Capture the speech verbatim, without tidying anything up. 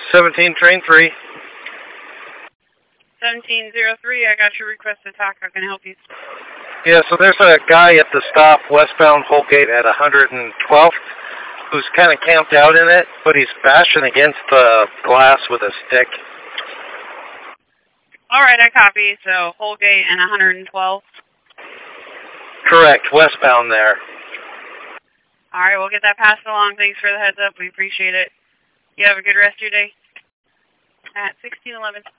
seventeen, train three. seventeen oh three, I got your request to talk. How can I help you? Yeah, so there's a guy at the stop westbound Holgate at one hundred twelfth who's kind of camped out in it, but he's bashing against the glass with a stick. All right, I copy. So Holgate and one hundred twelve. Correct, westbound there. All right, we'll get that passed along. Thanks for the heads up. We appreciate it. You have a good rest of your day. At sixteen eleven.